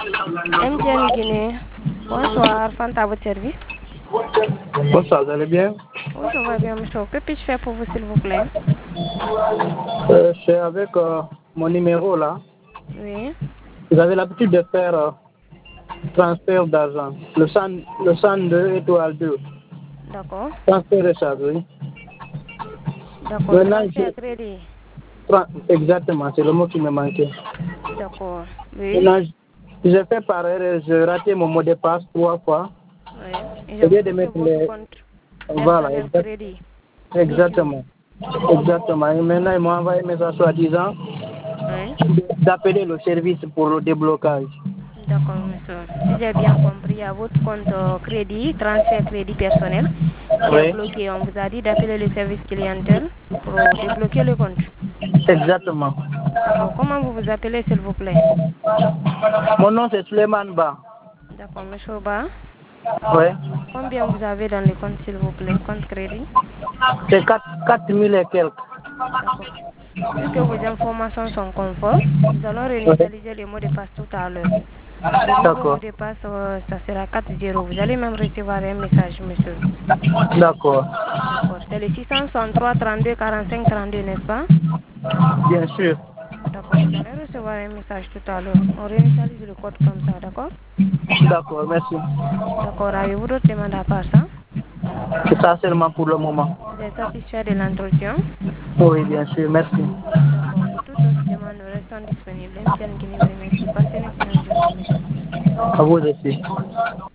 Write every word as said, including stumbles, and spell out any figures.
M T N Guinée. Bonsoir, Fanta à votre service. Bonsoir, vous allez bien? Oui, ça va bien, monsieur. Que puis-je faire pour vous, s'il vous plaît? Euh, je suis avec euh, mon numéro là. Oui. Vous avez l'habitude de faire euh, transfert d'argent. Le, cent, le cent deux étoile deux. D'accord. Transfert de charge, oui. D'accord, Maintenant, transfert j'ai- crédit. tra- exactement, c'est le mot qui me manquait. D'accord. Oui. Maintenant, j- j'ai fait par erreur, j'ai raté mon mot de passe trois fois. Oui. Et Au lieu j'avoue de que c'est mettre votre les. compte Voilà, personnel exact- crédit mis. exactement. Exactement. Et maintenant, ils m'ont envoyé un message soi-disant Oui. d'appeler le service pour le déblocage. D'accord, monsieur. Si j'ai bien compris, il y a votre compte euh, crédit, transfert crédit personnel qui est Oui, bloqué. On vous a dit d'appeler le service clientèle pour débloquer le compte. exactement. D'accord. Comment vous vous appelez, s'il vous plaît? Mon nom c'est Suleiman Ba. D'accord, monsieur Ba. Oui. Combien vous avez dans le compte, s'il vous plaît, compte crédit? C'est quatre mille et quelques. D'accord. Vu que vos informations sont conformes, nous allons Oui. réinitialiser le mot de passe tout à l'heure. Le nouveau mot D'accord. de passe, euh, ça sera quatre zéro. Vous allez même recevoir un message, monsieur. D'accord. D'accord. C'est le six cent soixante-trois trente-deux quarante-cinq trente-deux, n'est-ce pas? Bien sûr. D'accord. Vous allez recevoir un message tout à l'heure. On réinitialise le code comme ça, d'accord? D'accord, merci. D'accord. Avez-vous d'autres demandes à part ça? C'est ça seulement pour le moment. Vous êtes satisfait de l'entretien? Oui, bien sûr, merci. D'accord. Pour toute autre demande, nous restons disponibles. M T N Guinée vous remercie. Passez une excellente journée, monsieur. À vous aussi.